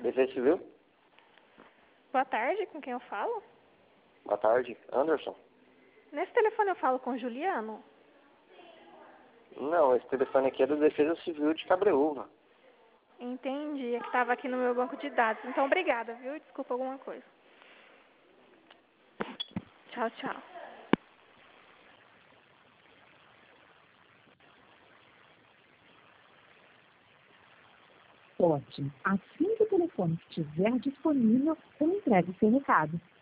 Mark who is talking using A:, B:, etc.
A: Defesa Civil?
B: Boa tarde, com quem eu falo?
A: Boa tarde. Anderson?
B: Nesse telefone eu falo com o Juliano?
A: Não, esse telefone aqui é da Defesa Civil de Cabreúva.
B: Entendi, é que estava aqui no meu banco de dados. Então, obrigada, viu? Desculpa alguma coisa. Tchau, tchau.
C: Ótimo. Assim que o telefone estiver disponível, eu entrego o seu recado.